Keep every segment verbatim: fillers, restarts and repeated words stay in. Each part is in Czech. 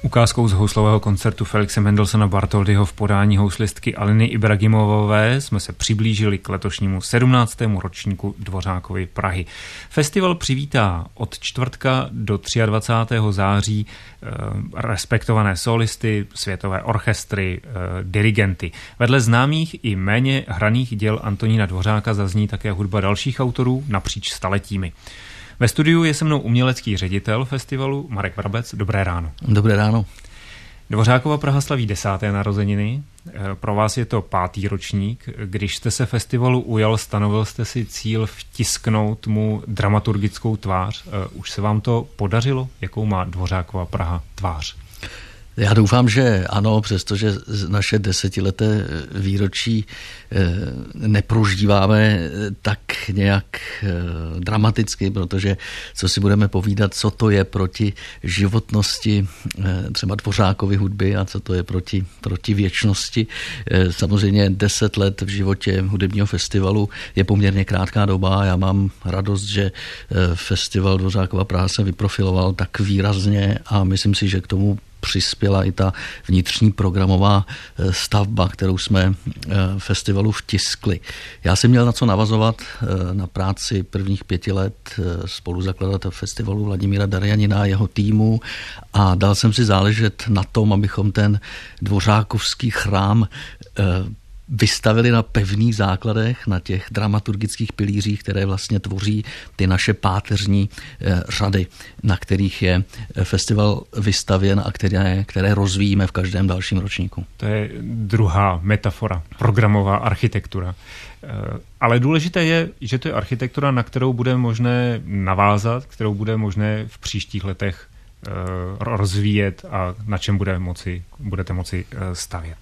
Ukázkou z houslového koncertu Felixe Mendelssohna Bartholdyho v podání houslistky Aliny Ibragimovové jsme se přiblížili k letošnímu sedmnáctému ročníku Dvořákovy Prahy. Festival přivítá od čtvrtka do dvacátého třetího září eh, respektované solisty, světové orchestry, eh, dirigenty. Vedle známých i méně hraných děl Antonína Dvořáka zazní také hudba dalších autorů napříč staletími. Ve studiu je se mnou umělecký ředitel festivalu Marek Vrabec. Dobré ráno. Dobré ráno. Dvořákova Praha slaví desáté narozeniny. Pro vás je to pátý ročník. Když jste se festivalu ujal, stanovil jste si cíl vtisknout mu dramaturgickou tvář. Už se vám to podařilo? Jakou má Dvořákova Praha tvář? Já doufám, že ano, přestože naše desetileté výročí neprožíváme tak nějak dramaticky, protože co si budeme povídat, co to je proti životnosti třeba Dvořákovy hudby a co to je proti, proti věčnosti. Samozřejmě deset let v životě hudebního festivalu je poměrně krátká doba. Já mám radost, že festival Dvořákova Praha se vyprofiloval tak výrazně a myslím si, že k tomu přispěla i ta vnitřní programová stavba, kterou jsme festivalu vtiskli. Já jsem měl na co navazovat na práci prvních pěti let spoluzakladatel festivalu Vladimíra Darjanina a jeho týmu a dal jsem si záležet na tom, abychom ten dvořákovský chrám vystavili na pevných základech, na těch dramaturgických pilířích, které vlastně tvoří ty naše páteřní řady, na kterých je festival vystavěn a které, které rozvíjíme v každém dalším ročníku. To je druhá metafora, programová architektura. Ale důležité je, že to je architektura, na kterou bude možné navázat, kterou bude možné v příštích letech rozvíjet a na čem bude moci, budete moci stavět.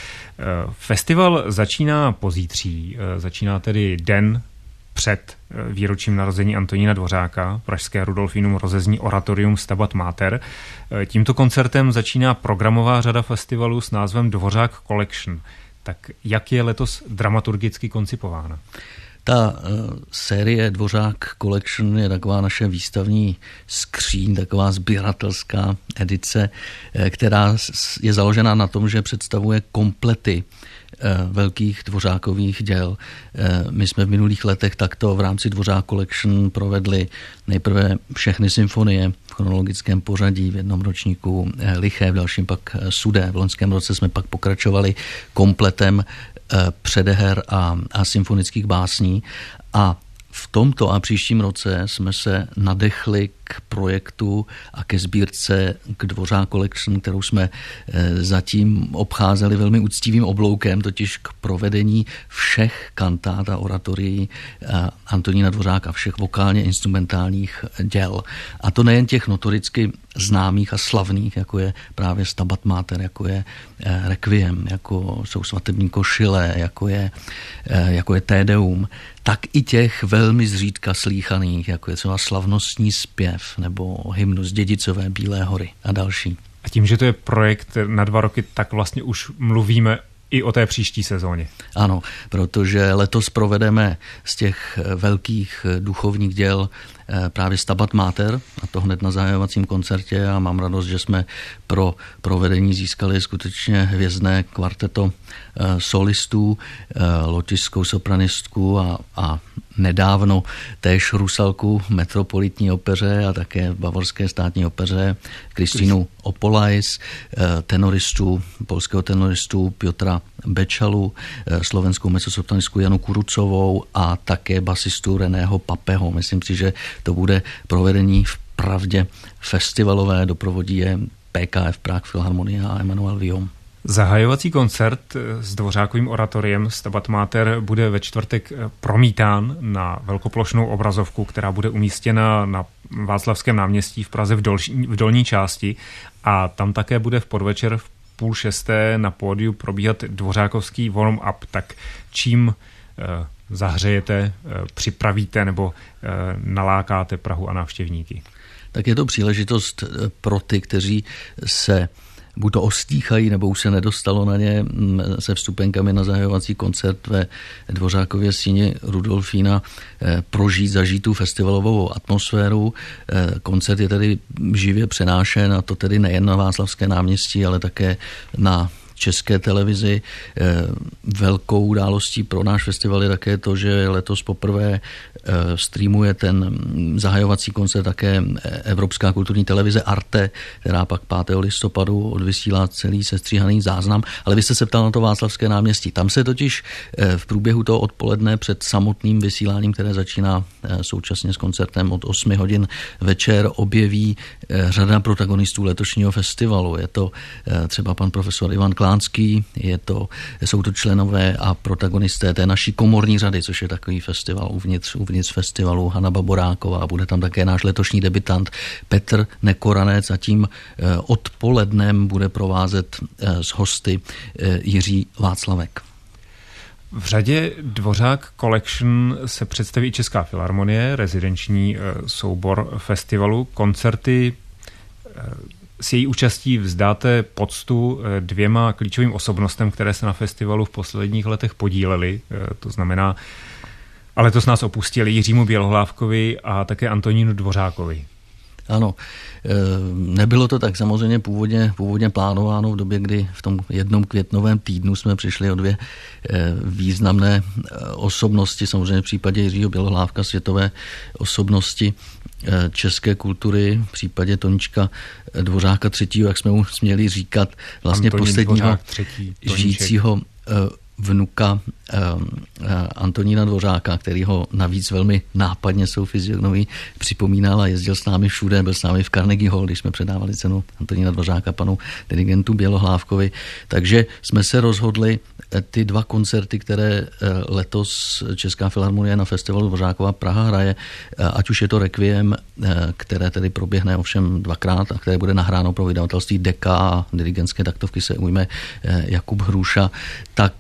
Festival začíná pozítří, začíná tedy den před výročím narození Antonína Dvořáka. Pražské Rudolfinum rozezní oratorium Stabat Mater. Tímto koncertem začíná programová řada festivalu s názvem Dvořák Collection. Tak jak je letos dramaturgicky koncipována? Ta uh, série Dvořák Collection je taková naše výstavní skříň, taková sběratelská edice, která je založena na tom, že představuje komplety uh, velkých Dvořákových děl. Uh, my jsme v minulých letech takto v rámci Dvořák Collection provedli nejprve všechny symfonie v chronologickém pořadí, v jednom ročníku uh, Liché, v dalším pak uh, Sudé. V loňském roce jsme pak pokračovali kompletem předeher a, a symfonických básní a v tomto a příštím roce jsme se nadechli k projektu a ke sbírce k Dvořák Collection, kterou jsme zatím obcházeli velmi úctivým obloukem, totiž k provedení všech kantát a oratorií Antonína Dvořáka, všech vokálně instrumentálních děl. A to nejen těch notoricky známých a slavných, jako je právě Stabat Mater, jako je Requiem, jako jsou svatební košile, jako je, jako je Tédeum, tak i těch velmi zřídka slýchaných, jako je třeba slavnostní zpěv nebo hymnus Dědicové Bílé hory a další. A tím, že to je projekt na dva roky, tak vlastně už mluvíme i o té příští sezóně. Ano, protože letos provedeme z těch velkých duchovních děl právě Stabat Mater, a to hned na zahajovacím koncertě, a mám radost, že jsme pro provedení získali skutečně hvězdné kvarteto solistů, lotyšskou sopranistku a, a nedávno též Rusalku Metropolitní opeře a také Bavorské státní opeře Kristýnu Opolajs, tenoristu, polského tenoristu Piotra Bečalu, slovenskou mezzosopranistku Janu Kurucovou a také basistu Reného Papeho. Myslím si, že to bude provedení v pravdě festivalové, doprovodí je P K F Prague Filharmonie a Emanuel Viom. Zahajovací koncert s Dvořákovým oratoriem Stabat Mater bude ve čtvrtek promítán na velkoplošnou obrazovku, která bude umístěna na Václavském náměstí v Praze v, dolní, v dolní části a tam také bude v podvečer v půl šesté na pódiu probíhat dvořákovský warm-up. Tak čím eh, zahřejete, eh, připravíte nebo eh, nalákáte Prahu a návštěvníky? Tak je to příležitost pro ty, kteří se buď to ostýchají, nebo už se nedostalo na ně se vstupenkami na zahajovací koncert ve Dvořákově síni Rudolfína prožít, zažít tu festivalovou atmosféru. Koncert je tedy živě přenášen, a to tedy nejen na Václavské náměstí, ale také na České televizi. Velkou událostí pro náš festival je také to, že letos poprvé streamuje ten zahajovací koncert také Evropská kulturní televize Arte, která pak pátého listopadu odvysílá celý sestříhaný záznam. Ale vy jste se ptal na to Václavské náměstí. Tam se totiž v průběhu toho odpoledne před samotným vysíláním, které začíná současně s koncertem od osmi hodin večer, objeví řada protagonistů letošního festivalu. Je to třeba pan profesor Ivan Klánský, je to, jsou to členové a protagonisté té naší komorní řady, což je takový festival uvnitř, uvnitř festivalu, Hana Baboráková, bude tam také náš letošní debutant Petr Nekoranec a tím odpolednem bude provázet s hosty Jiří Václavek. V řadě Dvořák Collection se představí Česká filharmonie, rezidenční soubor festivalu, koncerty. S její účastí vzdáte poctu dvěma klíčovým osobnostem, které se na festivalu v posledních letech podílely. To znamená, ale letos nás opustili Jiřímu Bělohlávkovi a také Antonínu Dvořákovi. Ano, nebylo to tak samozřejmě původně, původně plánováno v době, kdy v tom jednom květnovém týdnu jsme přišli o dvě významné osobnosti, samozřejmě v případě Jiřího Bělohlávka světové osobnosti české kultury, v případě Tonička Dvořáka třetího, jak jsme mu směli říkat, vlastně Antonín posledního třetí, žijícího vnuka Antonína Dvořáka, který ho navíc velmi nápadně svou fyziognomií připomínal a jezdil s námi všude, byl s námi v Carnegie Hall, když jsme předávali cenu Antonína Dvořáka panu dirigentu Bělohlávkovi. Takže jsme se rozhodli ty dva koncerty, které letos Česká filharmonie na festivalu Dvořákova Praha hraje, ať už je to Requiem, které tedy proběhne ovšem dvakrát a které bude nahráno pro vydavatelství Deka a dirigentské taktovky se ujme Jakub Hruša, tak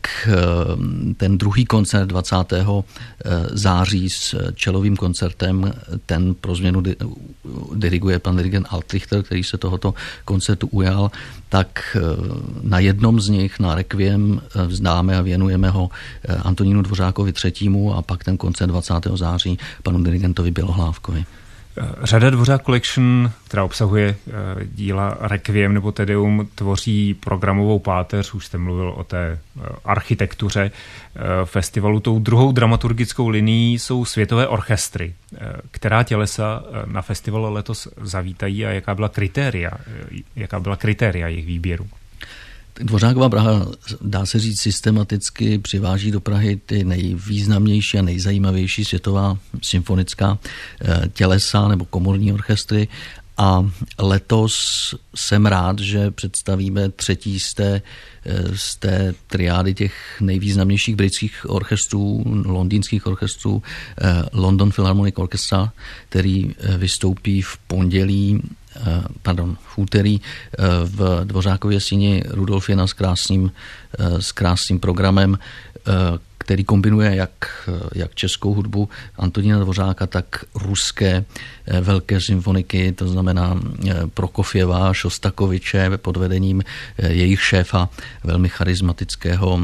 ten druhý koncert dvacátého září s čelovým koncertem, ten pro změnu diriguje pan dirigent Altrichter, který se tohoto koncertu ujal, tak na jednom z nich, na Requiem, vzdáme a věnujeme ho Antonínu Dvořákovi třetímu a pak ten koncert dvacátého září panu dirigentovi Bělohlávkovi. Řada Dvořák Collection, která obsahuje díla Requiem nebo Tedeum, tvoří programovou páteř, už jste mluvil o té architektuře festivalu. Tou druhou dramaturgickou linií jsou světové orchestry. Která tělesa na festival letos zavítají a jaká byla kritéria, jaká byla kritéria jejich výběru? Dvořákova Praha, dá se říct, systematicky přiváží do Prahy ty nejvýznamnější a nejzajímavější světová symfonická tělesa nebo komorní orchestry. A letos jsem rád, že představíme třetí z té, z té triády těch nejvýznamnějších britských orchestrů, londýnských orchestrů, London Philharmonic Orchestra, který vystoupí v pondělí, pardon, v úterý v Dvořákově síni Rudolfina s krásným, s krásným programem, který kombinuje jak, jak českou hudbu Antonína Dvořáka, tak ruské velké symfoniky, to znamená Prokofjeva, Šostakoviče pod vedením jejich šéfa, velmi charismatického,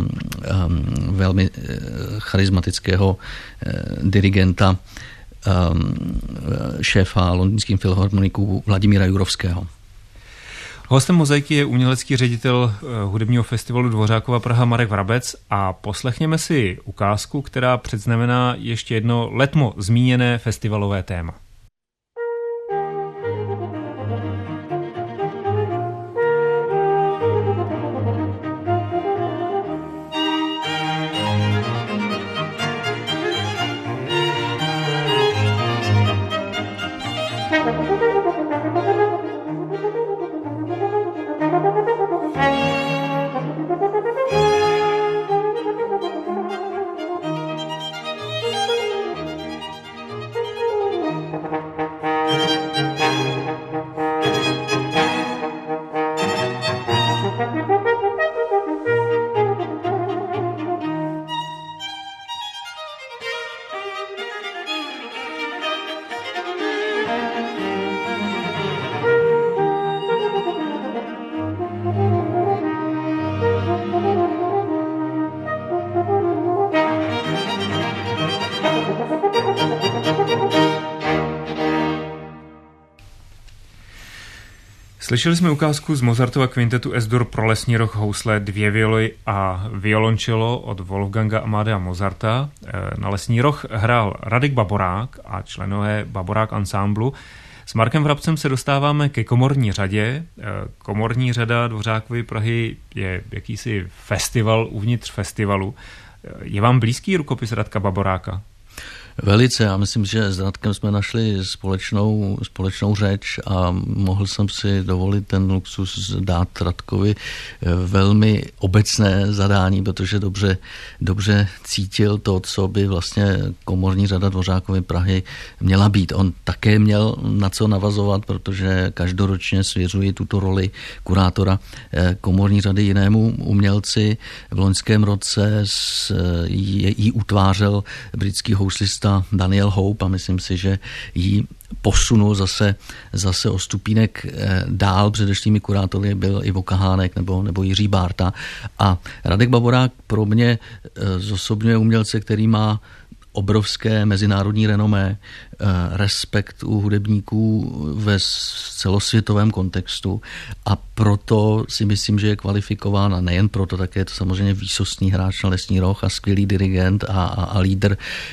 velmi charismatického dirigenta, šéfa londýnských filharmoniků Vladimíra Jurovského. Hostem Mozaiky je umělecký ředitel hudebního festivalu Dvořákova Praha Marek Vrabec a poslechněme si ukázku, která předznamená ještě jedno letmo zmíněné festivalové téma. Slyšeli jsme ukázku z Mozartova kvintetu Es-dur pro lesní roh, housle, dvě violy a violončelo od Wolfganga Amadea Mozarta. Na lesní roh hrál Radek Baborák a členové Baborák ansamblu. S Markem Vrabcem se dostáváme ke komorní řadě. Komorní řada Dvořákovy Prahy je jakýsi festival uvnitř festivalu. Je vám blízký rukopis Radka Baboráka? Velice, já myslím, že s Radkem jsme našli společnou, společnou řeč a mohl jsem si dovolit ten luxus dát Radkovi velmi obecné zadání, protože dobře, dobře cítil to, co by vlastně komorní řada Dvořákovy Prahy měla být. On také měl na co navazovat, protože každoročně svěřuji tuto roli kurátora komorní řady jinému umělci. V loňském roce ji utvářel britský houslista Daniel Hope a myslím si, že ji posunul zase, zase o stupínek dál. Předešlými kurátory byl Ivo Kahánek nebo, nebo Jiří Bárta. A Radek Baborák pro mě zosobňuje umělce, který má obrovské mezinárodní renomé, respekt u hudebníků ve celosvětovém kontextu a proto si myslím, že je kvalifikován a nejen proto, také je to samozřejmě výsostný hráč na lesní roh a skvělý dirigent a, a, a lídr,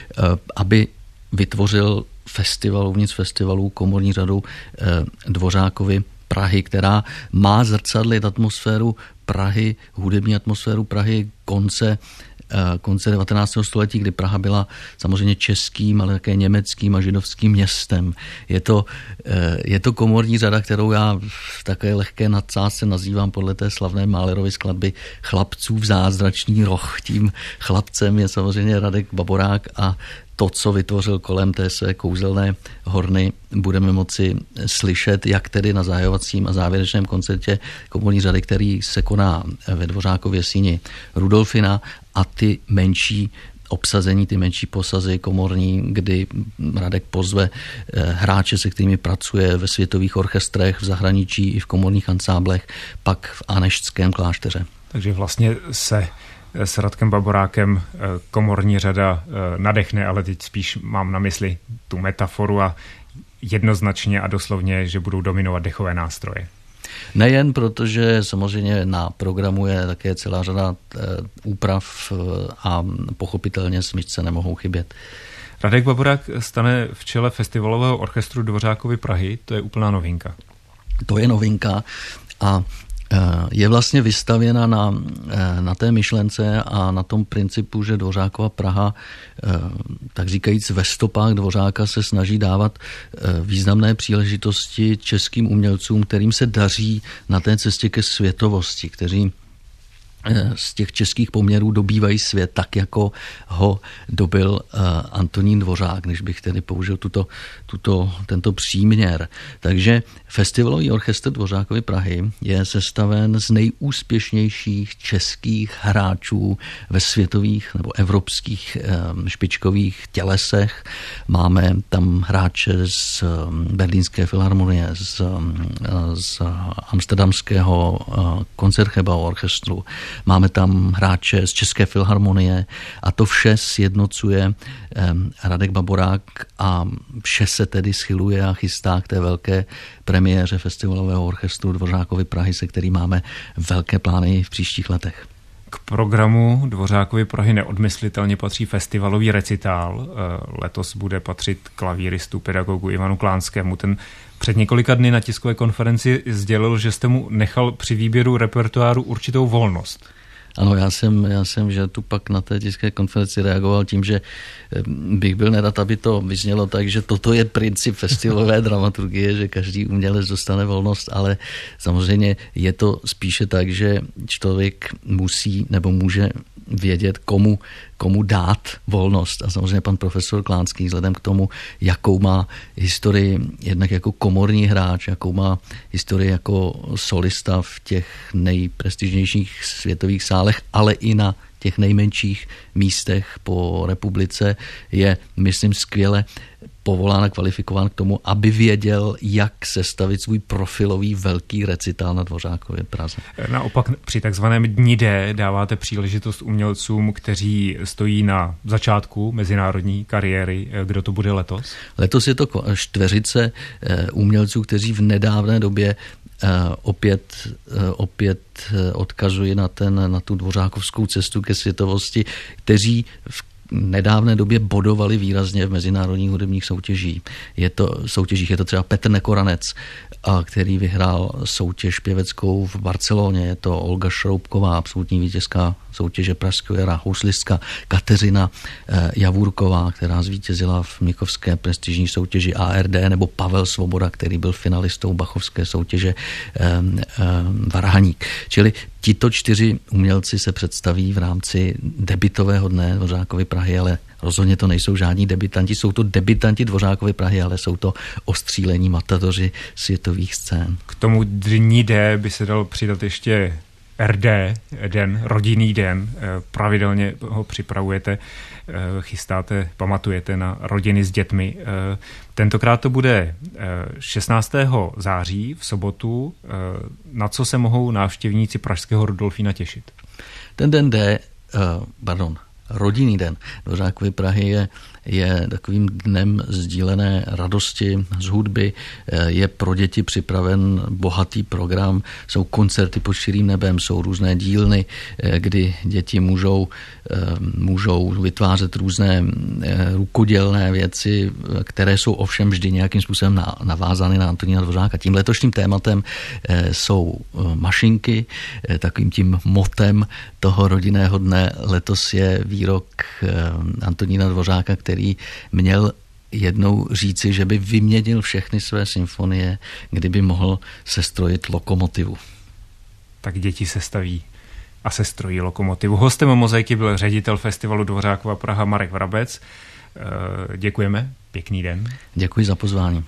aby vytvořil festival, uvnitř festivalů komorní řadu Dvořákovy Prahy, která má zrcadlit atmosféru Prahy, hudební atmosféru Prahy konce konce devatenáctého století, kdy Praha byla samozřejmě českým, ale také německým a židovským městem. Je to, je to komorní řada, kterou já v také lehké nadsázce nazývám podle té slavné Mahlerovy skladby Chlapcův zázračný roh. Tím chlapcem je samozřejmě Radek Baborák a to, co vytvořil kolem té své kouzelné horny, budeme moci slyšet, jak tedy na zahajovacím a závěrečném koncertě komorní řady, který se koná ve Dvořákově síni Rudolfina, a ty menší obsazení, ty menší posazy komorní, kdy Radek pozve hráče, se kterými pracuje ve světových orchestrech, v zahraničí i v komorních ansáblech, pak v Aneštském klášteře. Takže vlastně se s Radkem Baborákem komorní řada nadechne, ale teď spíš mám na mysli tu metaforu a jednoznačně a doslovně, že budou dominovat dechové nástroje. Nejen, protože samozřejmě na programu je také celá řada úprav a pochopitelně smyčce nemohou chybět. Radek Baborák stane v čele festivalového orchestru Dvořákovy Prahy, to je úplná novinka. To je novinka a je vlastně vystavěna na, na té myšlence a na tom principu, že Dvořákova Praha, tak říkajíc ve stopách Dvořáka, se snaží dávat významné příležitosti českým umělcům, kterým se daří na té cestě ke světovosti, kteří z těch českých poměrů dobývají svět tak, jako ho dobil Antonín Dvořák, když bych tedy použil tuto, tuto, tento příměr. Takže festivalový orchestr Dvořákovy Prahy je sestaven z nejúspěšnějších českých hráčů ve světových nebo evropských špičkových tělesech. Máme tam hráče z Berlínské filharmonie, z, z amsterdamského Koncertgebouw orchestru, máme tam hráče z České filharmonie a to vše sjednocuje Radek Baborák a vše se tedy schyluje a chystá k té velké premiéře festivalového orchestru Dvořákovy Prahy, se který máme velké plány v příštích letech. K programu Dvořákovy Prahy neodmyslitelně patří festivalový recitál. Letos bude patřit klavíristu, pedagogu Ivanu Klánskému. Ten před několika dny na tiskové konferenci sdělil, že jste mu nechal při výběru repertoáru určitou volnost. Ano, já jsem, já jsem, že tu pak na té tiskové konferenci reagoval tím, že bych byl nerad, aby to vyznělo tak, že toto je princip festivalové dramaturgie, že každý umělec dostane volnost, ale samozřejmě je to spíše tak, že člověk musí nebo může vědět, komu, komu dát volnost. A samozřejmě pan profesor Klánský, vzhledem k tomu, jakou má historii jednak jako komorní hráč, jakou má historii jako solista v těch nejprestižnějších světových sálech, ale i na těch nejmenších místech po republice, je, myslím, skvěle povolán a kvalifikován k tomu, aby věděl, jak sestavit svůj profilový velký recitál na Dvořákově Praze. Naopak při takzvaném dni D dáváte příležitost umělcům, kteří stojí na začátku mezinárodní kariéry. Kdo to bude letos? Letos je to čtveřice umělců, kteří v nedávné době Opět, opět odkazuji na, ten, na tu dvořákovskou cestu ke světovosti, kteří v nedávné době bodovali výrazně v mezinárodních hudebních soutěžích. Je to, soutěžích. Je to třeba Petr Nekoranec, který vyhrál soutěž pěveckou v Barceloně. Je to Olga Šroubková, absolutní vítězka soutěže Pražského jara, houslistka Kateřina Javůrková, která zvítězila v mnichovské prestižní soutěži A R D, nebo Pavel Svoboda, který byl finalistou bachovské soutěže Varhaník. Čili tito čtyři umělci se představí v rámci debitového dne Dvořákovy Prahy, ale rozhodně to nejsou žádní debitanti, jsou to debitanti Dvořákovy Prahy, ale jsou to ostřílení matadoři světových scén. K tomu dní D by se dal přidat ještě R D, den, rodinný den. Pravidelně ho připravujete, chystáte, pamatujete na rodiny s dětmi. Tentokrát to bude šestnáctého září v sobotu. Na co se mohou návštěvníci pražského Rudolfína těšit? Ten den D, pardon, rodinný den Dvořákovy Prahy je, je takovým dnem sdílené radosti z hudby. Je pro děti připraven bohatý program, jsou koncerty pod širým nebem, jsou různé dílny, kdy děti můžou, můžou vytvářet různé rukodělné věci, které jsou ovšem vždy nějakým způsobem navázány na Antonína Dvořáka. Tím letošním tématem jsou mašinky, takovým tím motem toho rodinného dne letos je výrok Antonína Dvořáka, který měl jednou říci, že by vyměnil všechny své symfonie, kdyby mohl sestrojit lokomotivu. Tak děti se staví a sestrojí lokomotivu. Hostem Mozaiky byl ředitel festivalu Dvořákova Praha Marek Vrabec. Děkujeme, pěkný den. Děkuji za pozvání.